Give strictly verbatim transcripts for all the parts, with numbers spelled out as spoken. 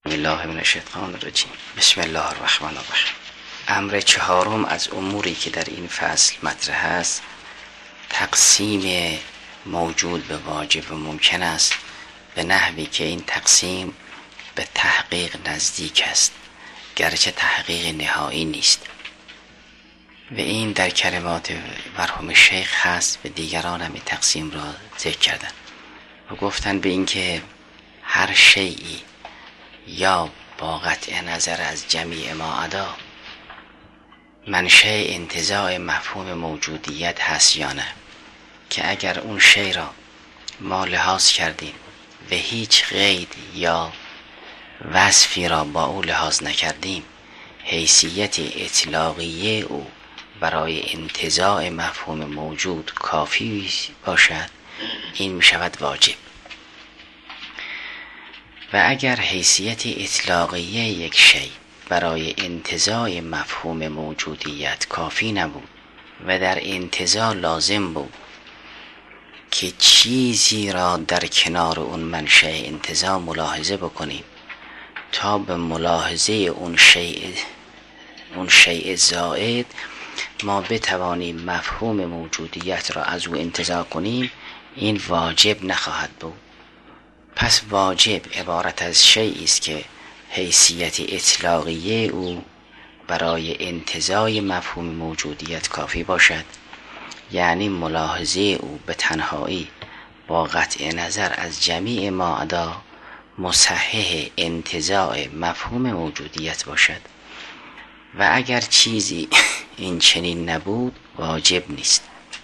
الله من الشیطان الرجیم. بسم الله الرحمن الرحیم. امر چهارم از اموری که در این فصل مطرح است تقسیم موجود به واجب و ممکن است، به نحوی که این تقسیم به تحقیق نزدیک است گرچه تحقیق نهایی نیست. و این در کلمات مرحوم شیخ هست و دیگران هم این تقسیم را ذکر کردن و گفتن به این که هر شیئی یا با قطع نظر از جمیع ما عدا منشأ انتزاع مفهوم موجودیت هست یا نه، که اگر اون شی را ما لحاظ کردیم و هیچ قید یا وصفی را با او لحاظ نکردیم، حیثیت اطلاقیه او برای انتزاع مفهوم موجود کافی باشد، این می شود واجب. و اگر حیثیت اطلاقیه یک شی برای انتزاع مفهوم موجودیت کافی نبود و در انتزاع لازم بود که چیزی را در کنار اون منشأ انتزاع ملاحظه بکنیم تا به ملاحظه اون شیء اون شیء زائد ما بتوانیم مفهوم موجودیت را از او انتزاع کنیم، این واجب نخواهد بود. پس واجب عبارت از شیئی است که حیثیت اطلاقیه او برای انتزاع مفهوم موجودیت کافی باشد، یعنی ملاحظه او به تنهایی با قطع نظر از جمیع ما عدا مصحح انتزاع مفهوم موجودیت باشد. و اگر چیزی این چنین نبود واجب نیست.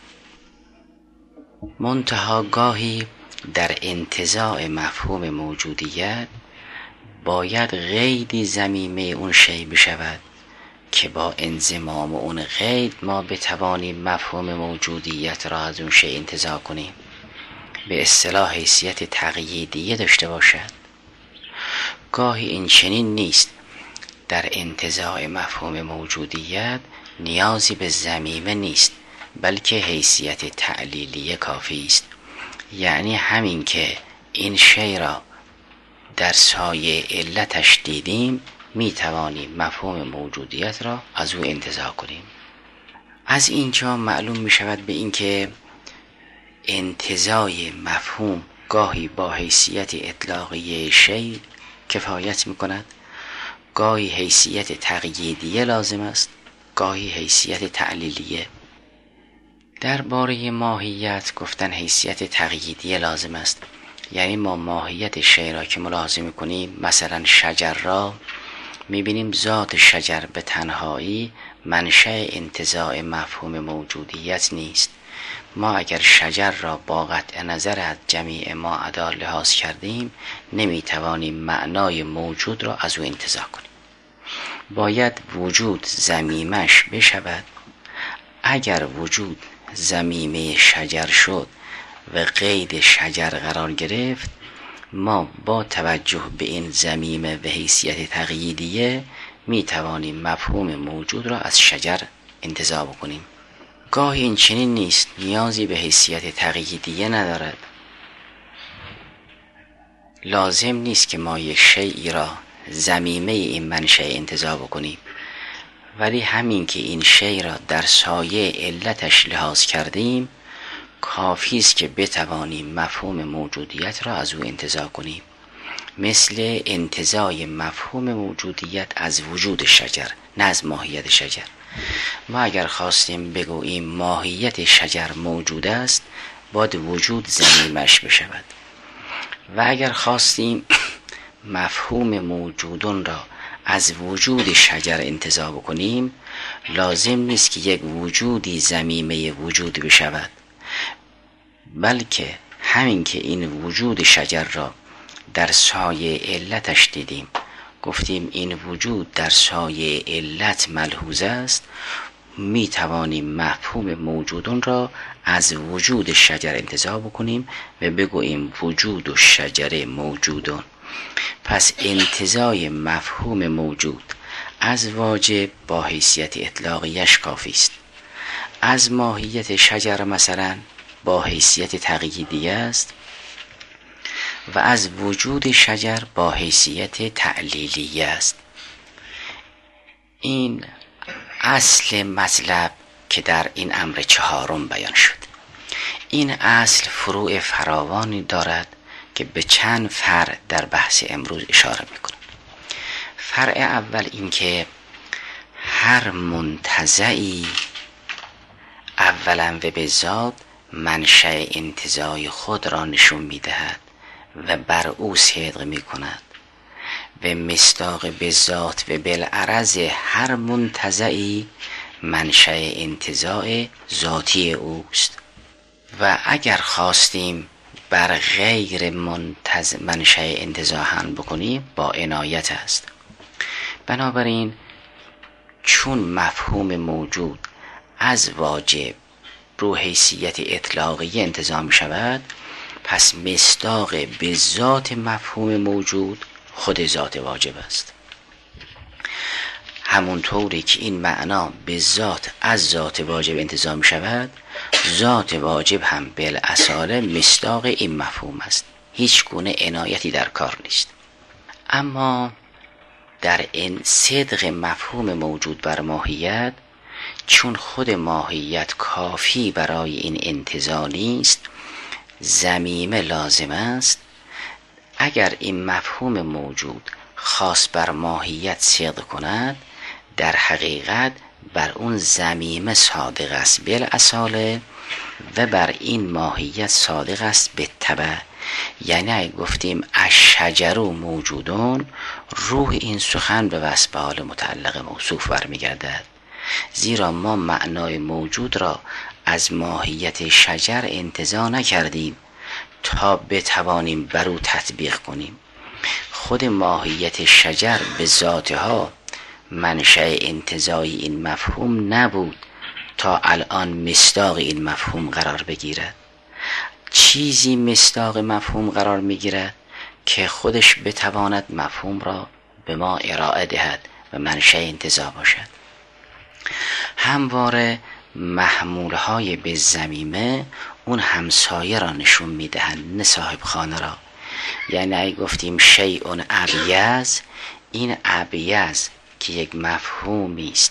منتها گاهی در انتزاع مفهوم موجودیت باید قیدی ضمیمه اون شی بشود که با انضمام اون قید ما بتوانیم مفهوم موجودیت را از اون شی انتزاع کنیم، به اصطلاح حیثیت تقییدیه داشته باشد. گاهی این چنین نیست، در انتزاع مفهوم موجودیت نیازی به ضمیمه نیست بلکه حیثیت تعلیلیه کافی است، یعنی همین که این شی را در سایه علتش دیدیم می توانیم مفهوم موجودیت را از او انتزاع کنیم. از اینجا معلوم می شود به این که انتزاع مفهوم گاهی با حیثیت اطلاقیه شی کفایت می کند، گاهی حیثیت تقییدیه لازم است، گاهی حیثیت تعلیلیه. درباره ماهیت گفتن حیثیت تقییدیه لازم است، یعنی ما ماهیت شی را که ملاحظه می‌کنیم، مثلا شجر را می‌بینیم ذات شجر به تنهایی منشأ انتزاع مفهوم موجودیت نیست. ما اگر شجر را با قطع نظر از جمیع ما عدا لحاظ کردیم نمی‌توانیم معنای موجود را از او انتزاع کنیم. باید وجود ضمیمش بشود. اگر وجود ضمیمه شجر شد و قید شجر قرار گرفت، ما با توجه به این ضمیمه و حیثیت تقییدیه می توانیم مفهوم موجود را از شجر انتزاع بکنیم. گاهی این چنین نیست، نیازی به حیثیت تقییدیه ندارد. لازم نیست که ما یک شیئی را ضمیمه این منشأ انتزاع بکنیم، ولی همین که این شی را در سایه علتش لحاظ کردیم کافی است که بتوانیم مفهوم موجودیت را از او انتزاع کنیم، مثل انتزاع مفهوم موجودیت از وجود شجر نه از ماهیت شجر. ما اگر خواستیم بگوییم ماهیت شجر موجود است باید وجود ضمیمش بشود، و اگر خواستیم مفهوم موجودون را از وجود شجر انتزاع بکنیم لازم نیست که یک وجودی ضمیمه وجود بشود، بلکه همین که این وجود شجر را در سایه علتش دیدیم، گفتیم این وجود در سایه علت ملحوظ است، می توانیم مفهوم موجودون را از وجود شجر انتزاع بکنیم و بگوییم وجود و شجر موجودون. پس انتزاع مفهوم موجود از واجب با حیثیت اطلاقیش کافی است. از ماهیت شجر مثلا با حیثیت تقییدیه است و از وجود شجر با حیثیت تعلیلیه است. این اصل مطلب که در این امر چهارم بیان شد. این اصل فروع فراوانی دارد که به چند فرع در بحث امروز اشاره میکنم. فرع اول این که هر منتزعی اولا و به ذات منشأ انتزاع خود را نشون میدهد و بر او صدق میکند و مصداق به ذات و بالعرض هر منتزعی منشأ انتزاع ذاتی اوست. و اگر خواستیم بر غیر منتزع منشأ انتزاع هم بکنیم با عنایت است. بنابراین چون مفهوم موجود از واجب رو حیثیت اطلاقی انتزاع می شود، پس مصداق به ذات مفهوم موجود خود ذات واجب است. همونطوری که این معنا به ذات از ذات واجب انتزاع می شود، ذات واجب هم بالاصاله مصداق این مفهوم است. هیچ گونه عنایتی در کار نیست. اما در این صدق مفهوم موجود بر ماهیت، چون خود ماهیت کافی برای این انتزاع نیست، ضمیمه لازم است. اگر این مفهوم موجود خاص بر ماهیت صدق کند، در حقیقت بر اون ضمیمه صادق است بالاصاله و بر این ماهیت صادق است بالتبع. یعنی اگه گفتیم الشجر موجودون، روح این سخن به وصف حال متعلق موصوف برمیگردد، زیرا ما معنای موجود را از ماهیت شجر انتزاع نکردیم تا بتوانیم بر او تطبیق کنیم. خود ماهیت شجر به ذاتها منشأ انتزاعی این مفهوم نبود تا الان مصداق این مفهوم قرار بگیرد. چیزی مصداق مفهوم قرار میگیرد که خودش بتواند مفهوم را به ما ارائه دهد و منشأ انتزاع باشد. همواره محمولهای به ضمیمه اون همسایه را نشون میدهند، نه صاحب خانه را. یعنی اگه گفتیم شیء ابیض، این ابیض که یک مفهومی است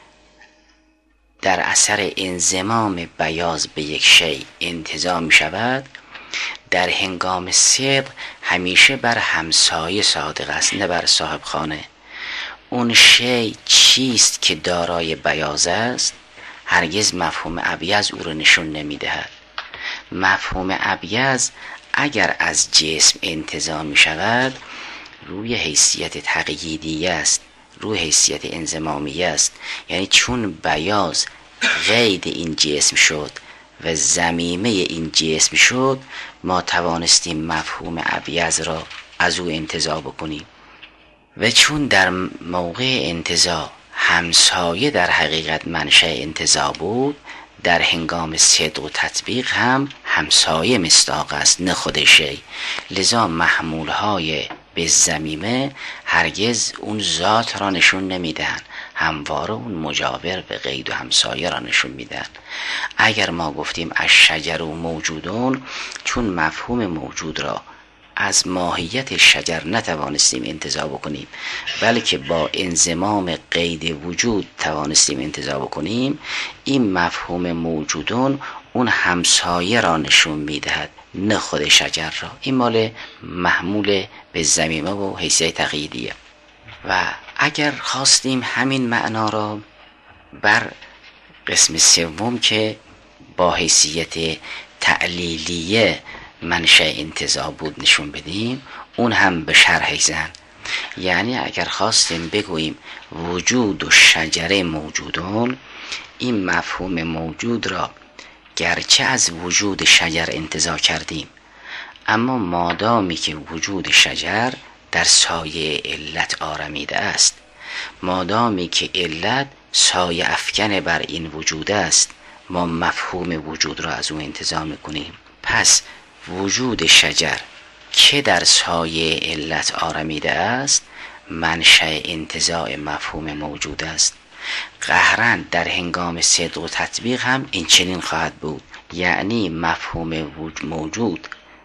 در اثر انضمام بیاض به یک شیء انتزاع می شود، در هنگام صدق همیشه بر همسایه صادق است، نه بر صاحب خانه. اون شیء چیست که دارای بیاض است؟ هرگز مفهوم ابیض او را نشون نمی دهد. مفهوم ابیض اگر از جسم انتزاع می شود، روی حیثیت تقییدی است، روی حیثیت انضمامی است. یعنی چون بیاض قید این جسم شد و ضمیمه این جسم شد، ما توانستیم مفهوم ابیض را از او انتزاع بکنیم. و چون در موقع انتزاع همسایه در حقیقت منشأ انتزاع بود، در هنگام صدق و تطبیق هم همسایه مصداق است، نه خود شیء. لذا محمولهای به ضمیمه هرگز اون ذات را نشون نمیدهند، همواره اون مجاور به قید و همسایه را نشون میدن. اگر ما گفتیم الشجر موجودون، چون مفهوم موجود را از ماهیت شجر نتوانستیم انتزاع بکنیم، بلکه با انضمام قید وجود توانستیم انتزاع بکنیم، این مفهوم موجودون اون همسایه را نشون میدهد، نه خود شجر را. این مال محمول به ضمیمه و حیثیت تقییدیه. و اگر خواستیم همین معنا را بر قسم سوم که با حیثیت تعلیلیه منشأ انتزاع بود نشون بدیم، اون هم به شرح زن. یعنی اگر خواستیم بگوییم وجود و شجره موجودون، این مفهوم موجود را گرچه از وجود شجر انتزاع کردیم، اما مادامی که وجود شجر در سایه علت آرمیده است، مادامی که علت سایه افکن بر این وجود است، ما مفهوم وجود را از او انتزاع میکنیم. پس وجود شجر که در سایه علت آرمیده است، منشأ انتزاع مفهوم موجود است. قهرن در هنگام صدق و تطبیق هم این چنین خواهد بود. یعنی مفهوم موجود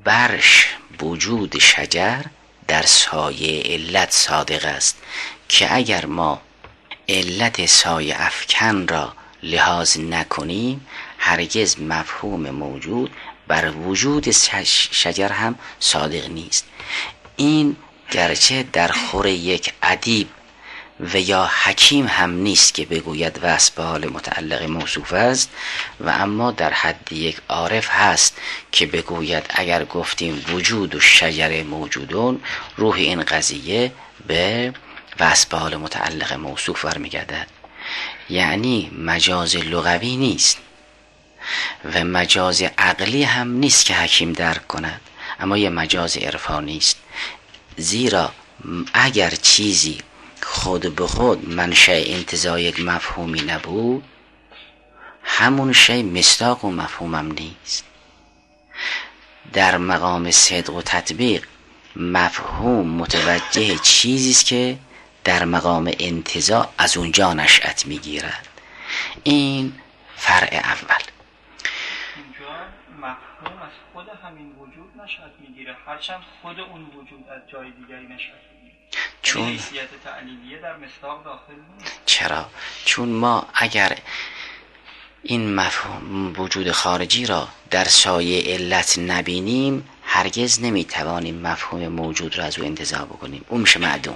برش وجود شجر در سایه علت صادق است که اگر ما علت سایه افکن را لحاظ نکنیم هرگز مفهوم موجود بر وجود شجر هم صادق نیست. این گرچه در خور یک ادیب و یا حکیم هم نیست که بگوید وصف به حال متعلق موصوف است، و اما در حد یک عارف هست که بگوید اگر گفتیم وجود و شجر موجودون روح این قضیه به وصف به حال متعلق موصوف برمیگردد. یعنی مجاز لغوی نیست و مجاز عقلی هم نیست که حکیم درک کند، اما یه مجاز عرفانی است. زیرا اگر چیزی خود به خود منشأ انتزاع یک مفهومی نبود، همون شی مصداق و مفهومم نیست. در مقام صدق و تطبیق مفهوم متوجه چیزی است که در مقام انتزاع از اونجا نشأت میگیرد. این فرع اول. اینجا مفهوم از خود همین وجود نشأت میگیره، هرچند خود اون وجود از جای دیگری نشأت میگیره. چون حیثیت تعلیلیه در مصداق داخل نیست. چرا؟ چون ما اگر این مفهوم وجود خارجی را در سایه علت نبینیم هرگز نمیتوانیم مفهوم موجود را از او انتزاع بکنیم. اون میشه معدوم.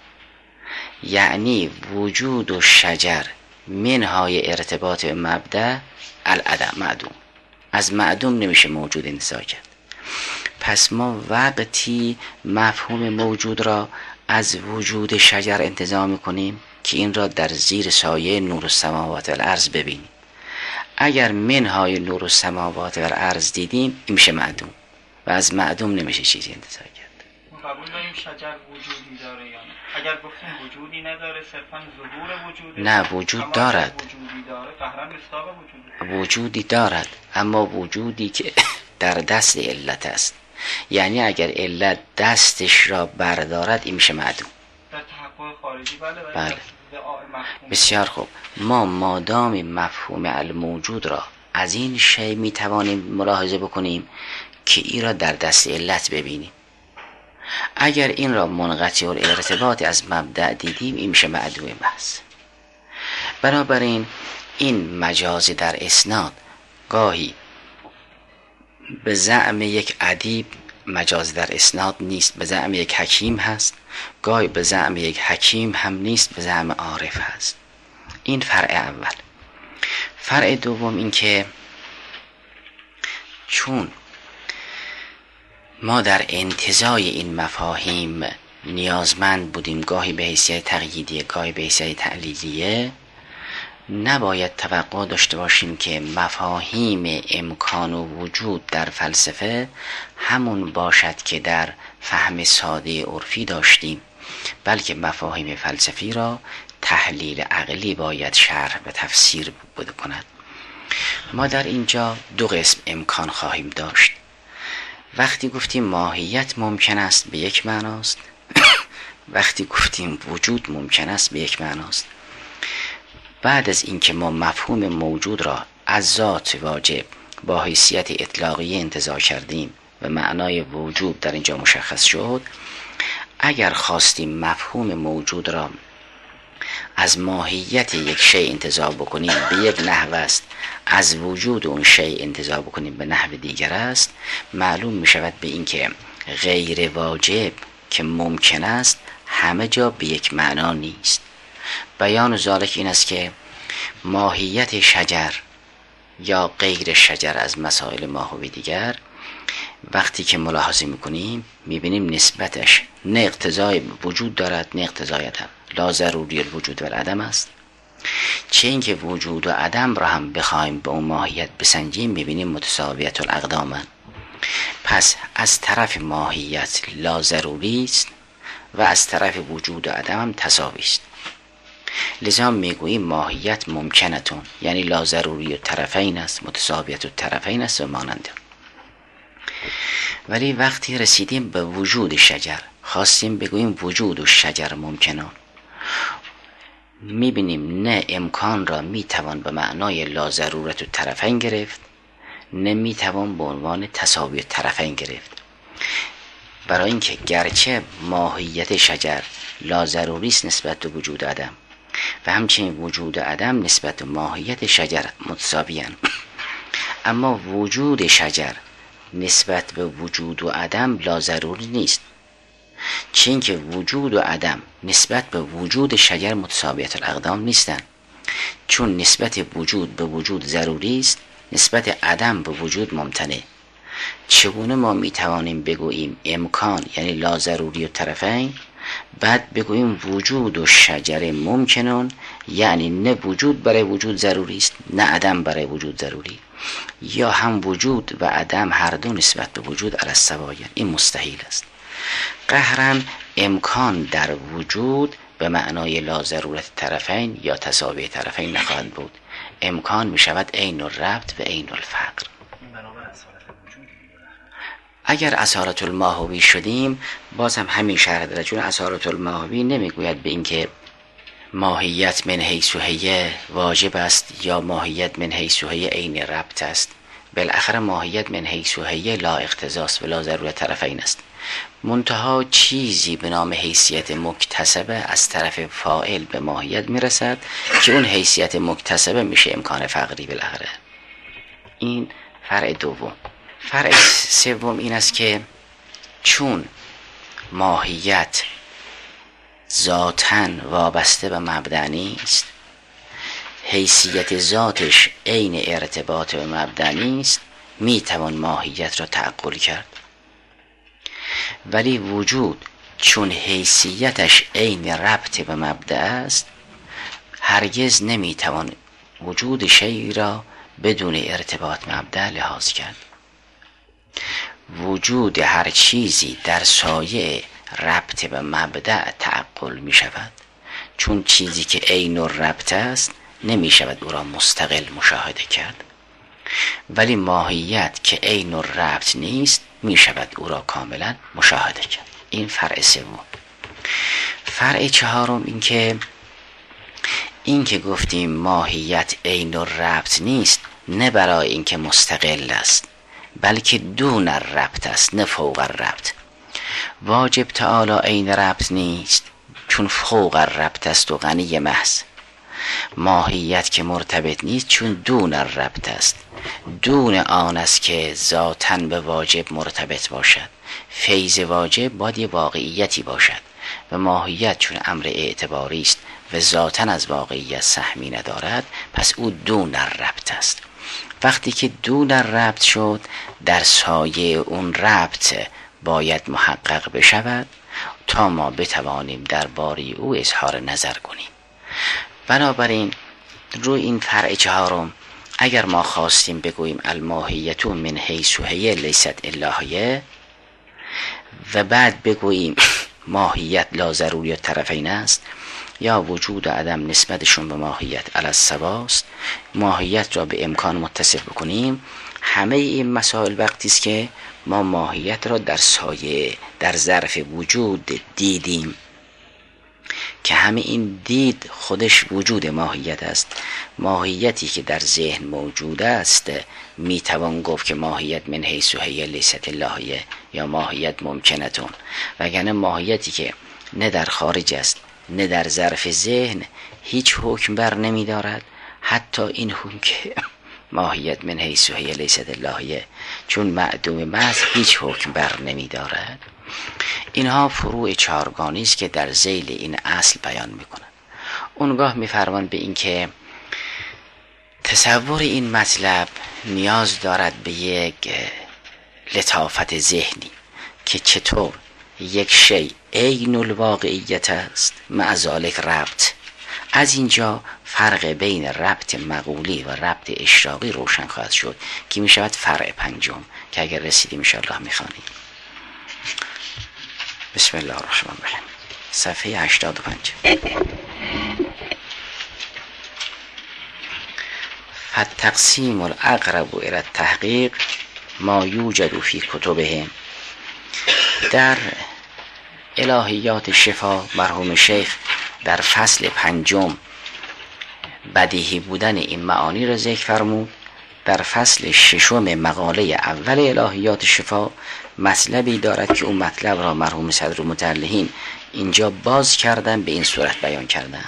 یعنی وجود و شجر منهای ارتباط مبدأ العدم، معدوم. از معدوم نمیشه موجود انتزاع کرد. پس ما وقتی مفهوم موجود را از وجود شجر انتزاع میکنیم که این را در زیر سایه نور السماوات والارض ببینیم. اگر منهای نور السماوات والارض دیدیم این میشه معدوم و از معدوم نمیشه چیزی انتزاع کرد. قبول داریم شجر وجودی داره یا نه؟ اگر گفتیم وجودی نداره صرفا ظهور وجوده. نه، وجود دارد. وجودی داره قهرن مصداق وجوده. وجودی دارد، اما وجودی که در دست علت است. یعنی اگر علت دستش را بردارد این میشه معدوم. در تحقق خارجی بله بله, بله. بسیار خوب. ما مادام مفهوم الموجود را از این شی میتوانیم ملاحظه بکنیم که این را در دست علت ببینیم. اگر این را منقطع الارتباط از مبدأ دیدیم این میشه معدوم محض. بنابراین این مجاز در اسناد گاهی به زعم یک ادیب مجاز در اسناد نیست، به زعم یک حکیم هست، گاهی به زعم یک حکیم هم نیست، به زعم عارف هست. این فرع اول. فرع دوم این که چون ما در انتزاع این مفاهیم نیازمند بودیم گاهی به حیثیت تقییدیه گاهی به حیثیت تعلیلیه، نباید توقع داشته باشیم که مفاهیم امکان و وجود در فلسفه همون باشد که در فهم ساده عرفی داشتیم، بلکه مفاهیم فلسفی را تحلیل عقلی باید شرح و تفسیر بده کند. ما در اینجا دو قسم امکان خواهیم داشت. وقتی گفتیم ماهیت ممکن است به یک معناست، وقتی گفتیم وجود ممکن است به یک معناست. بعد از اینکه ما مفهوم موجود را از ذات واجب با حیثیت اطلاقی انتزاع کردیم و معنای وجود در اینجا مشخص شد، اگر خواستیم مفهوم موجود را از ماهیت یک شی انتزاع بکنیم به یک نحو است، از وجود اون شی انتزاع بکنیم به نحو دیگر است، معلوم می شود به این که غیر واجب که ممکن است همه جا به یک معنا نیست. بیان ذالک این است که ماهیت شجر یا غیر شجر از مسائل ماهوی دیگر وقتی که ملاحظه میکنیم میبینیم نسبتش نه اقتضای وجود دارد نه اقتضای عدم، لا ضروری الوجود و العدم است. چه اینکه وجود و عدم را هم بخوایم به اون ماهیت بسنجیم میبینیم متساویت الاقدامن. پس از طرف ماهیت لا ضروری است و از طرف وجود و عدم هم تساوی است. لذا میگوییم ماهیت ممکنتون، یعنی لا ضروری و طرفین است، متساویت و طرفین است و مانند. ولی وقتی رسیدیم به وجود شجر خواستیم بگوییم وجود و شجر ممکنون، میبینیم نه امکان را میتوان به معنای لا ضرورت و طرفین گرفت، نمیتوان به عنوان تساوی الطرفین گرفت، برای اینکه گرچه ماهیت شجر لاضروری است نسبت به وجود عدم و همچنین وجود عدم نسبت به ماهیت شجر متساویان، اما وجود شجر نسبت به وجود و عدم لاضروری نیست، چون که وجود و عدم نسبت به وجود شجر متساویت الاقدام نیستند. چون نسبت وجود به وجود ضروری است، نسبت عدم به وجود ممتنع. چگونه ما میتوانیم بگوییم امکان یعنی لاضروری الطرفین، بعد بگوییم وجود و شجر ممکنون، یعنی نه وجود برای وجود ضروری است نه عدم برای وجود ضروری، یا هم وجود و عدم هر دو نسبت به وجود علی السواین. این مستحیل است. قهرا امکان در وجود به معنای لاضرورت طرفین یا تساوی طرفین نخواهد بود. امکان می شود عین الربط و عین الفقر. اگر اصالت الماهوی شدیم باز هم همین شرح داره، چون اصالت الماهوی نمیگوید به اینکه ماهیت من حیث هی واجب است یا ماهیت من حیث هی عین ربط است. بالاخره ماهیت من حیث هی لا اقتضاست و لا ضرورت طرفین است. منتها چیزی به نام حیثیت مکتسبه از طرف فاعل به ماهیت میرسد که اون حیثیت مکتسبه میشه امکان فقری بالاخره. این فرع دوم. فرع سوم این است که چون ماهیت ذاتاً وابسته به مبدأ نیست، حیثیت ذاتش عین ارتباط به مبدأ نیست، میتوان ماهیت را تعقل کرد. ولی وجود چون حیثیتش عین ربط به مبدأ است، هرگز نمیتوان وجود شیء را بدون ارتباط مبدأ لحاظ کرد. وجود هر چیزی در سایه ربط به مبدأ تعقل می شود، چون چیزی که عین الربط است نمی شود او را مستقل مشاهده کرد. ولی ماهیت که عین الربط نیست می شود او را کاملا مشاهده کرد. این فرع سوم. فرع چهارم این که این که گفتیم ماهیت عین الربط نیست، نه برای اینکه مستقل است بلکه دون الربط است نه فوق الربط. واجب تعالی عین ربط نیست چون فوق الربط است و غنی محض. ماهیت که مرتبط نیست چون دون الربط است، دون آن است که ذاتاً به واجب مرتبط باشد. فیض واجب باید یه واقعیتی باشد و ماهیت چون امر اعتباری است و ذاتاً از واقعیت سهمی ندارد، پس او دون الربط است. وقتی که دون الربط شد، در سایه اون ربط باید محقق بشود تا ما بتوانیم درباره او اظهار نظر کنیم. بنابراین روی این فرع چهارم اگر ما خواستیم بگوییم الماهیت من حیث هی لیست الا هی و بعد بگوییم ماهیت لا ضروری الطرفین است یا وجود و عدم نسبتشون به ماهیت علی السواست، ماهیت را به امکان متصف بکنیم، همه این مسائل وقتی است که ما ماهیت را در سایه در ظرف وجود دیدیم که همه این دید خودش وجود ماهیت است. ماهیتی که در ذهن موجود است میتوان گفت که ماهیت من حیث هی لیست الا هی یا ماهیت ممکنتون، وگرنه ماهیتی که نه در خارج است نه در ظرف ذهن هیچ حکم بر نمی دارد. حتی این حکم که ماهیت من حیث هی لیست الا هی چون معدوم محض هیچ حکم بر نمی دارد. اینها فروع چهارگانی است که در ذیل این اصل بیان میکنند. اونگاه میفرمان به این که تصور این مطلب نیاز دارد به یک لطافت ذهنی که چطور یک شیء عین الواقعیت است مع ذالک ربط. از اینجا فرق بین ربط مقولی و ربط اشراقی روشن خواهد شد که می شود فرع پنجم که اگر رسیدیم انشاءالله میخوانیم. بسم الله الرحمن الرحیم. صفحه هشتاد و پنج. فالتقسیم الاقرب الى التحقیق ما یوجد فی کتبهم. در الهیات شفا مرحوم شیخ در فصل پنجم بدیهی بودن این معانی را ذکر فرمود در فصل ششم مقاله اول الهیات شفا مطلبی دارد که اون مطلب را مرحوم صدر متعلهین اینجا باز کردن، به این صورت بیان کردن: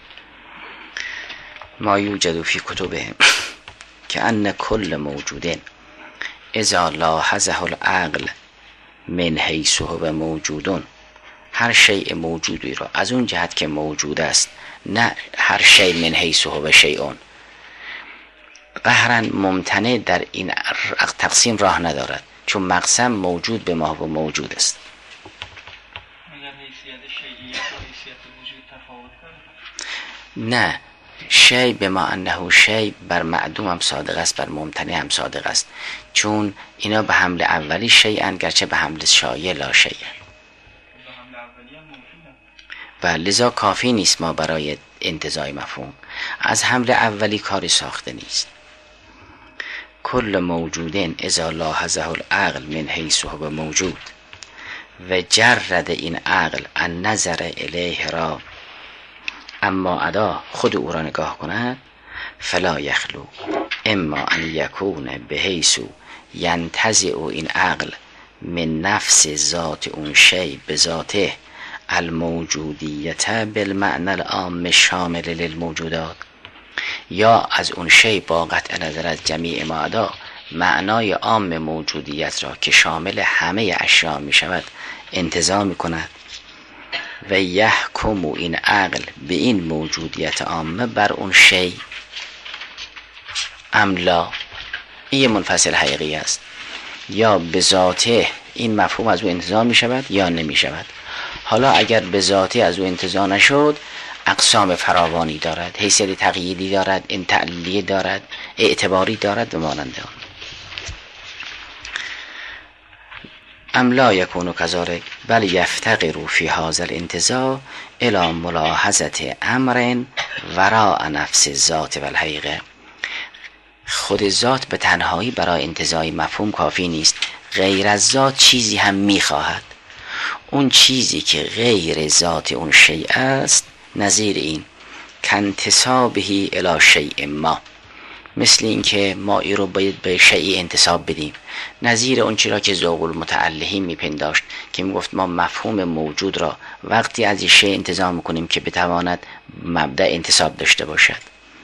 ما یوجد فی کتبهم که ان کل موجود اذا لاحظه العقل من حیث هو موجودون. هر شیء موجودی را از اون جهت که موجود است، نه هر شیء من حیث هو شیئون. قهرا ممتنع در این تقسیم راه ندارد، چون مقسم موجود به ما و موجود است. نه، شی به ما انه شی بر معدوم هم صادق است، بر ممتنع هم صادق است، چون اینا به حمل اولی شیئن گرچه به حمل شایع لا شیئن و لذا کافی نیست ما برای انتزاع مفهوم. از حمل اولی کاری ساخته نیست. کل موجودین اذا لاحظه العقل من حیث هو موجود و جرد این عقل ان نظر الیه را اما ادا خود او را نگاه کند، فلا یخلو اما ان یکون به حیث ینتزع این عقل من نفس ذات اون شی به ذاته الموجودیت بالمعنى العام شامل للموجودات، یا از اون شی با قطع نظر از جمیع معدا معنای عام موجودیت را که شامل همه اشیاء می شود انتزاع می کند و یحکم این عقل به این موجودیت عامه بر اون شی املا. این منفصل حقیقی است، یا به ذاته این مفهوم از او انتزاع می شود یا نمی شود. حالا اگر به ذاته از او انتزاع نشد، اقسام فراوانی دارد، حیثیت تقییدی دارد، این تعلیلی دارد، اعتباری دارد و مانند آن. ام لا یکون کذالک بل یفتقر فی هذا الانتزاع الی ملاحظه امر وراء نفس الذات و الحقیقه. خود ذات به تنهایی برای انتزاع مفهوم کافی نیست، غیر از ذات چیزی هم میخواهد. اون چیزی که غیر ذات اون شیء است نظیر این کانتسابه الی شیء ما، مثل این که ما ای رو باید به شیء انتساب بدیم. نظیر اون چرا که ذوق المتعلهین میپنداشت که میگفت ما مفهوم موجود را وقتی از این شیء انتزاع میکنیم که بتواند مبدأ انتساب داشته باشد.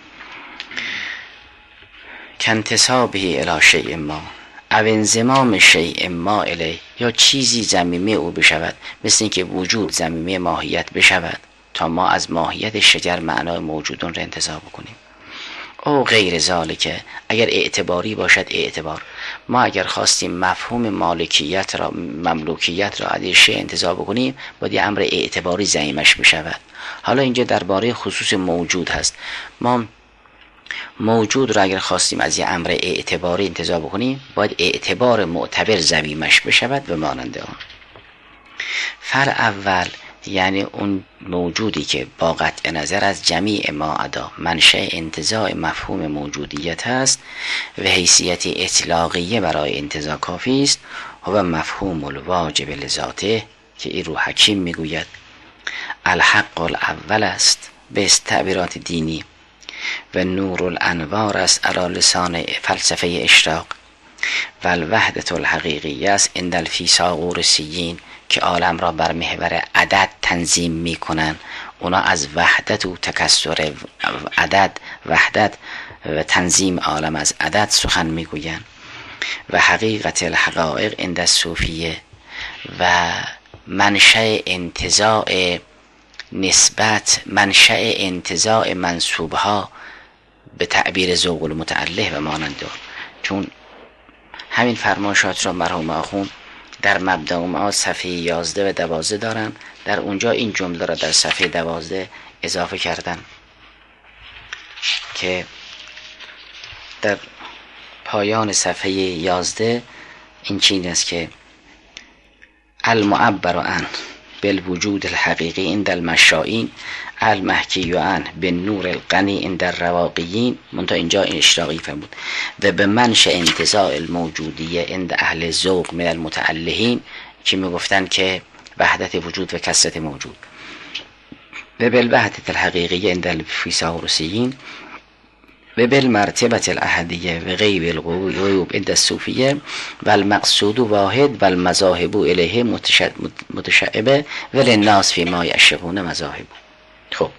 کانتسابه الی شیء ما او انضمام شیء ما الیه، یا چیزی ضمیمه او بشود، مثل این که وجود ضمیمه ماهیت بشود تا ما از ماهیت شجر معنای موجودون را انتزاع بکنیم. او غیر ذالک، اگر اعتباری باشد اعتبار. ما اگر خواستیم مفهوم مالکیت را مملوکیت را از شیء انتزاع بکنیم، باید یه امر اعتباری ضمیمش بشود. حالا اینجا درباره خصوص موجود هست. ما موجود را اگر خواستیم از یه امر اعتباری انتزاع بکنیم، باید اعتبار معتبر ضمیمش بشود و مانند آن. فر اول یعنی اون موجودی که با قطع نظر از جمیع ما عدا منشأ انتزاع مفهوم موجودیت است و حیثیت اطلاقیه برای انتزاع کافی است، و مفهوم الواجب لذاته که این رو حکیم میگوید الحق الاول است به تعبیرات دینی و نور الانوار است علی لسان فلسفه اشراق و الوحدت الحقیقی است عند الفیثاغورسیین که عالم را بر محور عدد تنظیم می کنن. اونا از وحدت و تکثر عدد وحدت و تنظیم عالم از عدد سخن می گوین. و حقیقت الحقائق عند الصوفیه و منشأ انتزاع نسبت منشأ انتزاع منسوبها به تعبیر ذوق المتعله و مانند. چون همین فرمایشات را مرحوم آخوند در مبدأ ما صفحه یازده و دوازده دارن، در اونجا این جمله را در صفحه دوازده اضافه کردن که در پایان صفحه یازده این چیز است که المعبر عن بالوجود الحقیقی عند المشائین المحکی عن بالنور الغنی عند الرواقیین. منتها اینجا این اشراقی فرمود و به منشأ انتزاع الموجودیه عند اهل ذوق من المتعلهین که میگفتن که وحدت وجود و کثرت موجود، و بالوحدت الحقیقی عند الفیثاغورسیین و بالمرتبه الاحدیه و غیب الغیوب عند الصوفیه و المقصود واحد و المذاهب الیه متشعبه و للناس فی ما یعشقون مذاهب. خب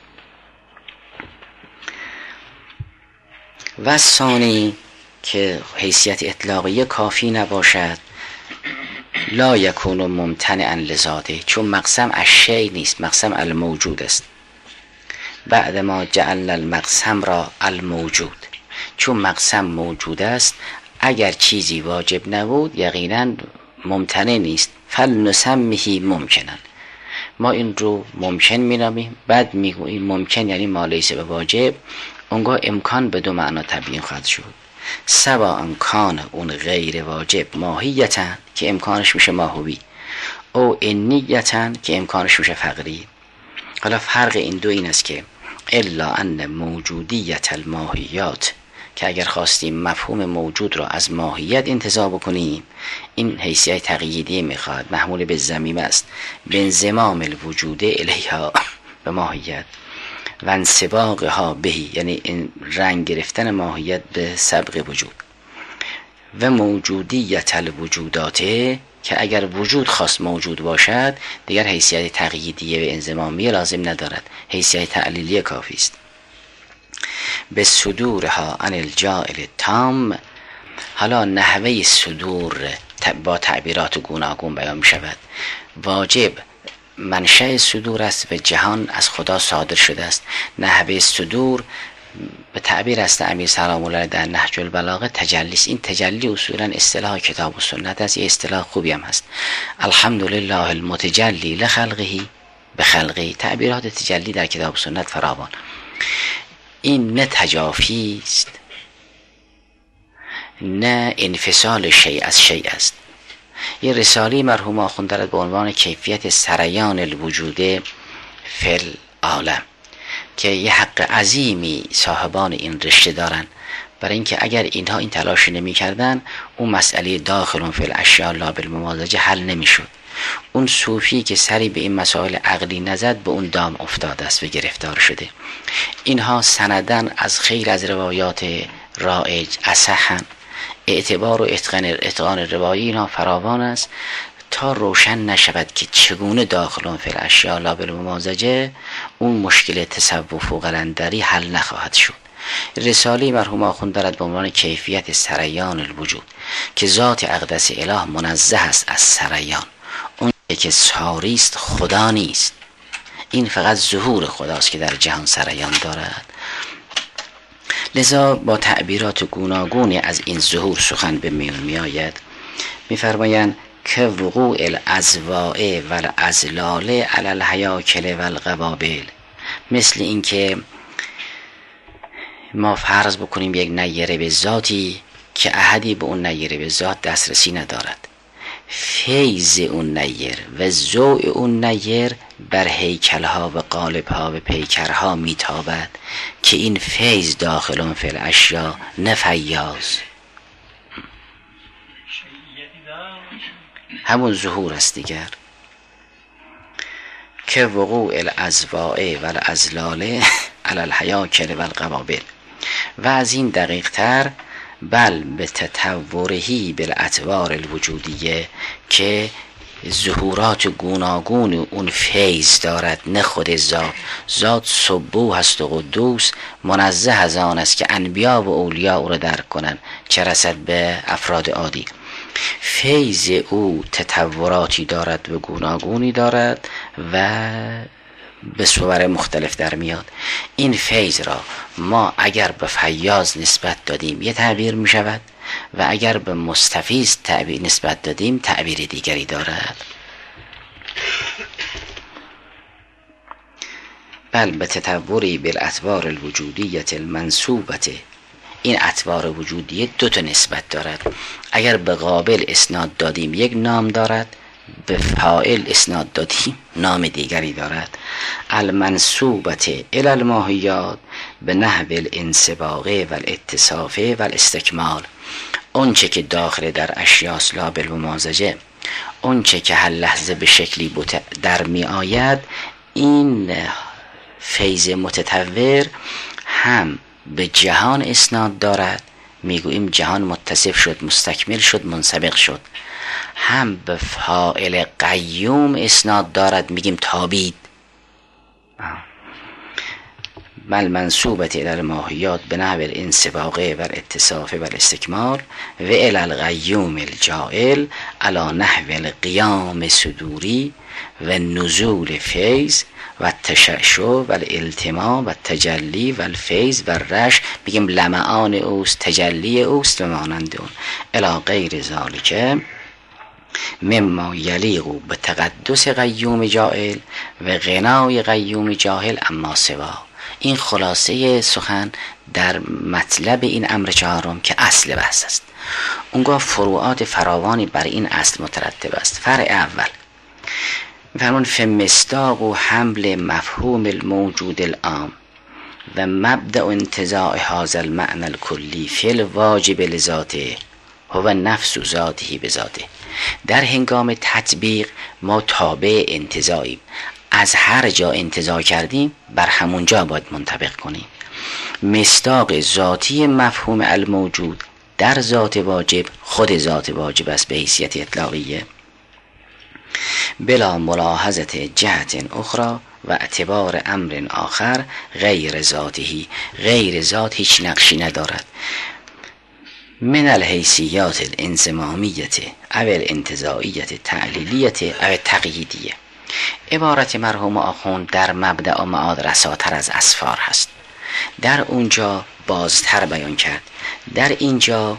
و ثانی که حیثیت اطلاقیه کافی نباشد، لا یکون ممتنعا لذاته، چون مقسم از شیء نیست، مقسم الموجود است. بعد ما جعلنا المقسم را الموجود، چون مقسم موجود است اگر چیزی واجب نبود یقینا ممتنع نیست. فلنسمه ممکنن، ما این رو ممکن مینامیم، بعد میگوییم ممکن یعنی ما لیس به واجب، اونگاه امکان به دو معنا تبیین خواهد شد. سوا امکان اون غیر واجب ماهیتا که امکانش میشه ماهوی، او انیتا که امکانش میشه فقری. حالا فرق این دو این است که الا ان موجودیت الماهیات، که اگر خواستیم مفهوم موجود را از ماهیت انتزاع بکنیم این حیثیت تقییدی میخواد، محمول به ضمیمه است، به انضمام الوجود الیها به ماهیت و انسباقها بهی، یعنی این رنگ گرفتن ماهیت به سبق وجود. و موجودیت الوجوداته، که اگر وجود خواست موجود باشد دیگر حیثیت تقییدیه و انضمامی لازم ندارد، حیثیت تعلیلی کافی است. به صدورها عن الجائل تام، حالا نحوه صدور با تعبیرات گوناگون بیان می شود. واجب منشأ صدور است و جهان از خدا صادر شده است. نحوه صدور به تعبیر است امیر سلام الله در نهج البلاغه تجلی است. این تجلی اصولا اصطلاح کتاب و سنت است، یه اصطلاح خوبی هم هست. الحمدلله المتجلی لخلقه به خلقه، تعبیرات تجلی در کتاب و سنت فراوان. این نه تجافی است نه انفصال شیء از شیء است. یه رساله مرحوم آخوند دارد به عنوان کیفیت سریان الوجود فی العالم که یه حق عظیمی صاحبان این رشته دارن، برای اینکه اگر اینها این تلاش نمی کردن اون مسئله داخلون فی الاشیاء لا بالممازجه حل نمی شد. اون صوفی که سری به این مسائل عقلی نزد به اون دام افتاده است و گرفتار شده. اینها سندن از خیلی از روایات رایج اصحن، اعتبار و اتقان اتقان روایی اینها فراوان است تا روشن نشود که چگونه داخلون فی الاشیاء لا بالممازجه اون مشکل تصوف و قلندری حل نخواهد شد. رساله مرحوم آخوند دارد به عنوان کیفیت سریان الوجود که ذات اقدس اله منزه است از سریان، اون که ساری است خدا نیست، این فقط ظهور خداست که در جهان سریان دارد. لذا با تعبیرات گوناگونی از این ظهور سخن به میون می آید. می فرمایند که وقوع الازواء و الازلال علی الحیاکل و القوابل، مثل این که ما فرض بکنیم یک نیره به ذاتی که احدی به اون نیره به ذات دسترسی ندارد، فیض اون نیر و ضوء اون نیر بر هیکلها و قالبها و پیکرها میتابد که این فیض داخلون فی الاشیا نه فیاض، همون ظهور است دیگر. که وقوع الازواء و الازلال علی الحیاکل و القوابل، و از این دقیق تر بل به تطورهی بالاطوار الوجودیه که ظهورات گوناگون اون فیض دارد، نه خود ذات. ذات سبوح هست و قدوس، منزه از آن است که انبیا و اولیا او را درک کنند، چه رسد به افراد عادی. فیض او تطوراتی دارد و گوناگونی دارد و به صور مختلف در میاد. این فیض را ما اگر به فیاض نسبت دادیم یه تعبیر می شود و اگر به مستفیض تعبیر نسبت دادیم تعبیر دیگری دارد. بل به تطوری بالاطوار الوجودیت المنصوبت، این اطوار وجودیه دو تا نسبت دارد. اگر به قابل اسناد دادیم یک نام دارد، به فاعل اسناد دادیم نام دیگری دارد. المنصوبت الی الماهیات به نحو الانسباقه و الاتصافه و الاستکمال، اون چه که داخل در اشیاس لا بالممازجه، اون چه که هر لحظه به شکلی در می آید، این فیض متطور هم به جهان اسناد دارد میگوییم جهان متصف شد، مستکمل شد، منسبق شد. هم به فاعل قیوم اسناد دارد میگیم تابید. بل منصوبت الی الماهیات به نحو الانسباقه و الاتصاف و الاستکمال و الی القیوم الجائل علی نحو القیام صدوری و نزول فیض و تشعشع و الالتماع و تجلی و الفیض و رش، بگیم لمعان اوست، تجلی اوست و مانند اون، الی غیر ذالک مما یلیق به تقدس قیوم جائل و غنای قیوم جاهل اما سوا. این خلاصه سخن در مطلب این امر چهارم که اصل بحث است. اونگاه فروعات فراوانی بر این اصل مترتب است. فرع اول فرمان فمستاق و حمل مفهوم الموجود العام و مبدأ انتزاع هذا المعنى الکلی فی الواجب لذاته هو نفس ذاته بذاته. در هنگام تطبیق ما تابع انتزاعیم، از هر جا انتزاع کردیم بر همون جا باید منطبق کنیم. مصداق ذاتی مفهوم الموجود در ذات واجب خود ذات واجب است به حیثیت اطلاقیه، بلا ملاحظت جهت اخرى و اعتبار امر آخر غیر ذاتی. غیر ذات هیچ نقشی ندارد. من الحیثیات الانضمامیت او الانتزاعیت تعلیلیت او تقییدیه. عبارت مرحوم آخوند در مبدأ و معاد رساتر از اسفار هست. در اونجا بازتر بیان کرد، در اینجا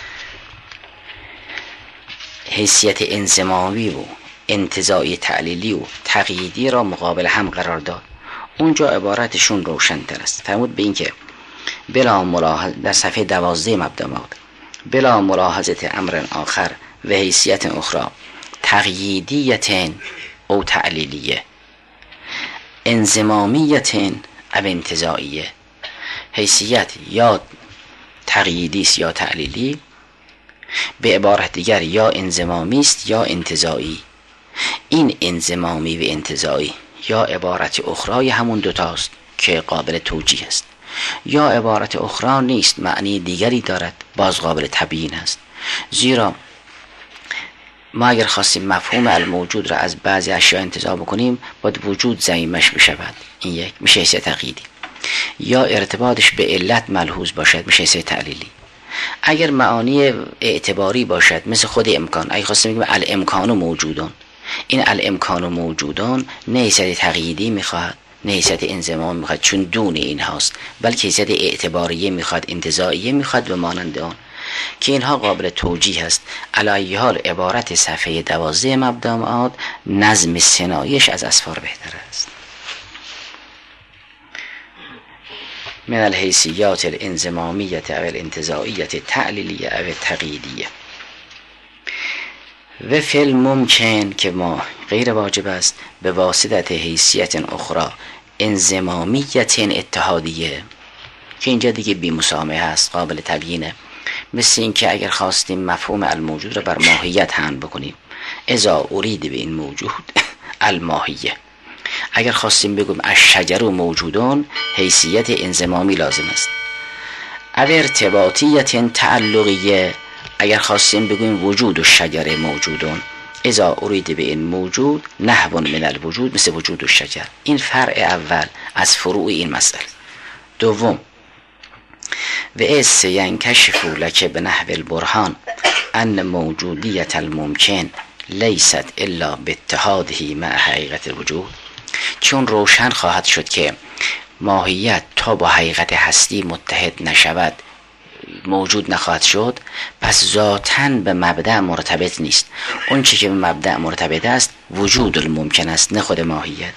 حیثیت انضمامی و انتزاعی تعلیلی و تقییدی را مقابل هم قرار داد. اونجا عبارتشون روشن‌تر است. فرمود به این که بلا ملاحظه در صفحه دوازده مبدأ معاد بلا ملاحظت امر آخر و حیثیت اخرى تقییدیت او تعلیلیه، انضمامیت او انتزاعیه. حیثیت یا تقییدی است یا تعلیلی، به عبارت دیگر یا انضمامی است یا انتزاعی. این انضمامی و انتزاعی یا عبارت اخرای همون دوتاست که قابل توجیه است، یا عبارت اخرى نیست، معنی دیگری دارد، باز قابل تبیین است. زیرا ما اگر خواستیم مفهوم الموجود را از بعضی اشیاء انتزاع بکنیم باید وجود ضمیمش بشود، این یک میشه حیثیت تقییدی، یا ارتباطش به علت ملحوظ باشد میشه حیثیت تعلیلی. اگر معانی اعتباری باشد مثل خود امکان، اگر خواستیم بگیم الامکان موجودون، این الامکان موجودون نه حیثیت تقییدی میخواهد نه حیثیت انضمام میخواد چون دون این هاست، بلکه حیثیت اعتباریه میخواد، انتزاعیه میخواد و مانند آن که اینها قابل توجیه است. علی ای حال عبارت صفحه دوازده مبدأ معاد نظم صنایعش از اسفار بهتر است. من الحیثیات الانضمامیت او الانتزاعیت تعلیلیه او تقییدیه و فی الممکن که ما غیر واجب است به واسطت حیثیت اخرى انضمامیت اتحادیه که اینجا دیگه بی مسامحه است، قابل تبیینه. مثل این که اگر خواستیم مفهوم الموجود را بر ماهیت حمل بکنیم، اذا ارید به این موجود الماهیه، اگر خواستیم بگویم الشجر موجودون حیثیت انضمامی لازم است. او ارتباطیت تعلقیه، اگر خواستیم بگویم وجود الشجر موجودون اذا ارید به این موجود نحو من الوجود مثل وجود الشجر. این فرع اول از فروع این مسئله. دوم و اس ینکشف لک به نحو البرهان ان موجودیت الممکن لیست الا باتحاده مع حقیقت الوجود، چون روشن خواهد شد که ماهیت تا با حقیقت هستی متحد نشود موجود نخواهد شد، پس ذاتاً به مبدأ مرتبط نیست. اون چی که به مبدأ مرتبط است وجود الممکن است نه خود ماهیت.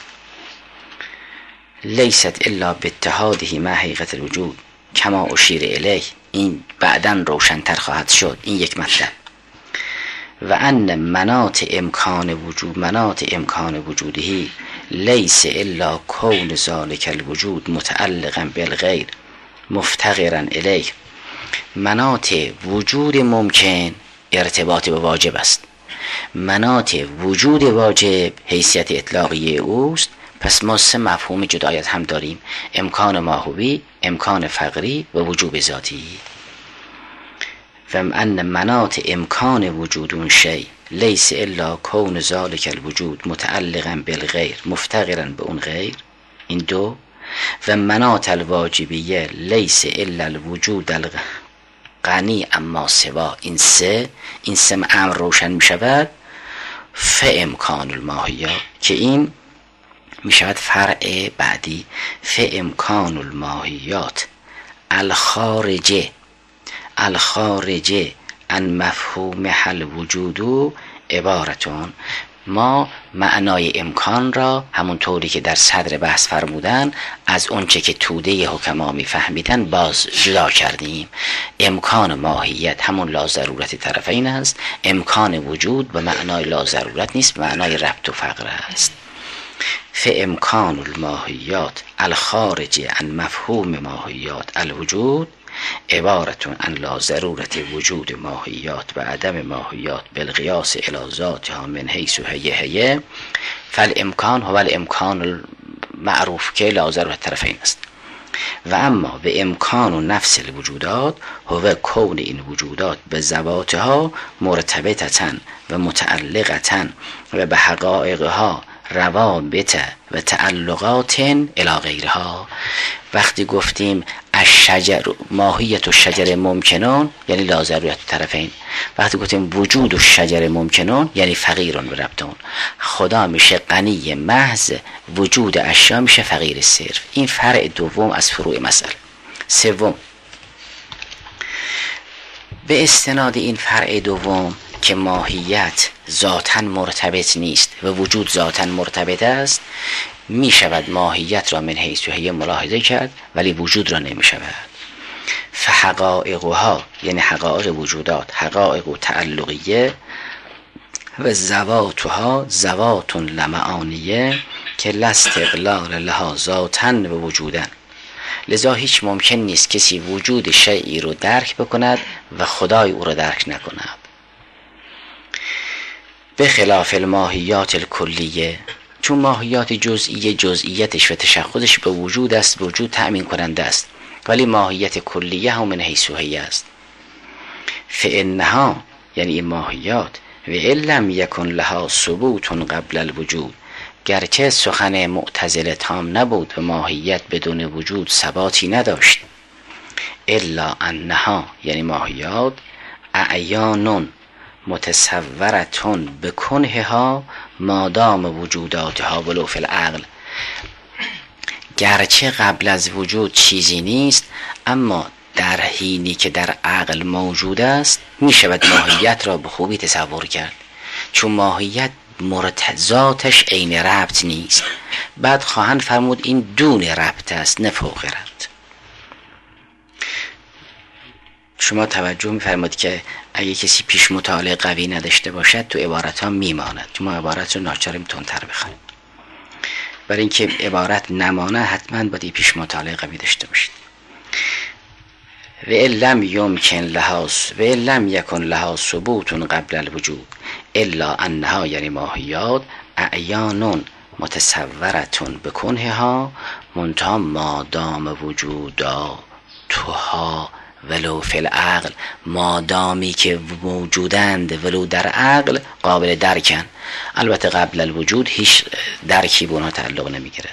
لیست الا باتحاده مع حقیقت الوجود کما اشیر الیه، این بعداً روشن‌تر خواهد شد. این یک مطلب. و ان مناط امکان وجود مناط امکان وجودهی لیس الا کون ذالک الوجود متعلقا بالغیر مفتقرا الیه. مناط وجود ممکن ارتباط به واجب است، مناط وجود واجب حیثیت اطلاقی اوست، پس ما سه مفهوم جدای از هم داریم: امکان ماهوی، امکان فقری و وجوب ذاتی. و ان مناط امکان وجود اون شی لیس الا کون ذالک الوجود متعلقا بالغیر مفتقرا به اون غیر، این دو. و مناط الواجبیه لیس الا الوجود الغنی اما سوا، این سه. این سه امر روشن می شود. فامکان الماهیات، که این می شود فرع بعدی. فامکان الماهیات الخارجه الخارجه ان مفهوم حل وجودو عبارتون. ما معنای امکان را همونطوری که در صدر بحث فرمودن از اونچه که توده حکما میفهمیدن باز جدا کردیم. امکان ماهیت همون لا ضرورت طرفین است. امکان وجود به معنای لا ضرورت نیست، به معنای ربط و فقر است. فامکان الماهیات الخارج عن مفهوم ماهیات الوجود عبارتون عن لا ضرورت وجود ماهیات و عدم ماهیات بالقیاس الی ذاتها من حیث هی هی. فالامکان هو الامکان المعروف که لا ضرورت طرفین است. و اما به امکان و نفس الوجودات هو کون این وجودات به ذواتها مرتبطتاً و متعلقتاً و به حقایقها روابط و تعلقات الی غیرها. وقتی گفتیم الشجر ماهیت و شجر ممکنون یعنی لا ضرورت طرفین، وقتی گفتیم وجود و شجر ممکنون یعنی فقیرون به ربطون. خدا میشه غنی محض، وجود اشیا میشه فقیر صرف. این فرع دوم از فروع مسئله. سوم، به استناد این فرع دوم که ماهیت ذاتاً مرتبط نیست و وجود ذاتاً مرتبط است، می شود ماهیت را من حیث هی ملاحظه کرد ولی وجود را نمی شود. فحقائقها یعنی حقایق وجودات حقایق و تعلقیه و ذواتها ذوات لمعانیه که لاستقلال لها ذاتاً و وجوداً. لذا هیچ ممکن نیست کسی وجود شیئی رو درک بکند و خدای او را درک نکند. به خلاف الماهیات الکلیه، چون ماهیات جزئی جزئیتش و تشخصش به وجود است، وجود تأمین کننده است، ولی ماهیت کلیه هم من حیث هی است. فانها یعنی این ماهیات و ان لم یکن لها ثبوت قبل الوجود، گرچه سخن معتزله تام نبود و ماهیت بدون وجود ثباتی نداشت، الا انها یعنی ماهیات اعیانون متصورتون بکنها مادام وجوداتها ولو فی العقل، گرچه قبل از وجود چیزی نیست اما در حینی که در عقل موجود است می شود ماهیت را به خوبی تصور کرد، چون ماهیت مرتضاتش عین ربط نیست. بعد خواهند فرمود این دون ربط است نه فوق ربط. شما توجه می‌فرمایید که اگه کسی پیش مطالعه قوی نداشته باشد تو عبارت ها میماند. ما عبارت رو ناچاریم تندتر بخونیم. برای اینکه عبارت نمانه حتما باید پیش مطالعه قوی داشته باشید. و لم یمکن لها و لم یکن لها ثبوت قبل الوجود الا انها یعنی ماهیات اعیانون متصورتون بکنها منتها مادام وجودا توها ولو فی العقل، مادامی که موجودند ولو در عقل قابل درکن. البته قبل الوجود هیچ درکی به اونها تعلق نمیگیرد.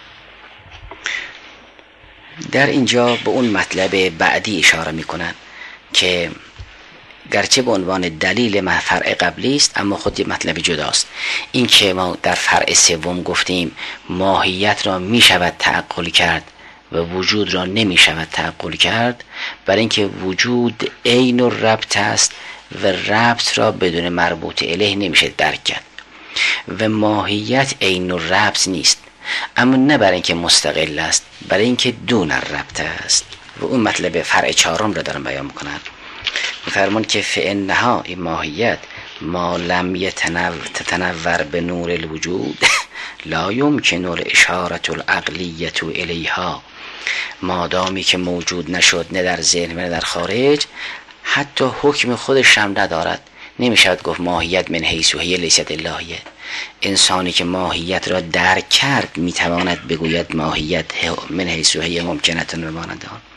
در اینجا به اون مطلب بعدی اشاره میکنن که گرچه به عنوان دلیل فرع قبلی است اما خود یه مطلب جداست. این که ما در فرع سوم گفتیم ماهیت را میشود تعقل کرد و وجود را نمی شود تعقل کرد، برای اینکه وجود عین الربط است و ربط را بدون مربوط الیه نمیشه درک کرد و ماهیت عین الربط نیست، اما نه برای اینکه مستقل است، برای اینکه دون الربط است. و اون مطلب فرع چهارم را دارم بیان میکنم. میفرمان که فانها این ماهیت ما لم یتنور به نور الوجود لا یمکن الاشاره العقلیه الیها، مادامی که موجود نشد نه در ذهن نه در خارج، حتی حکم خودش هم ندارد نمیشود گفت ماهیت من حیث هی لیست اللهیه. انسانی که ماهیت را درک کرد میتواند بگوید ماهیت من حیث هی ممکنتن و مانند آن.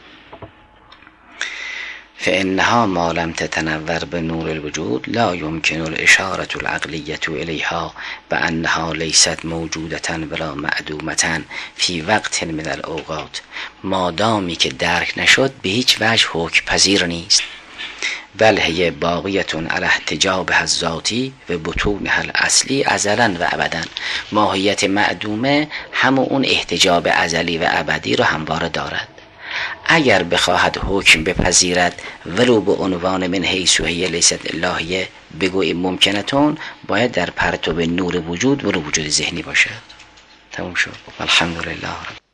فانها ما لم تتنور بنور الوجود لا يمكن الاشاره العقلیه الیها بانها لیست موجودة ولا معدومة فی وقت من الاوقات. مادامی که درک نشد به هیچ وجه حکم پذیر نیست. بل هی باقیتون علی احتجابها الذاتی و بطونها الاصلی ازلا و ابدا. ماهیت معدومه همون اون احتجاب ازلی و ابدی رو همواره دارد. اگر بخواهد حکم بپذیرد ولو به عنوان من حیث هی لیست اللهیه بگوی ممکنتون، باید در پرتو نور وجود ولو وجود ذهنی باشد. تموم شد. الحمدلله.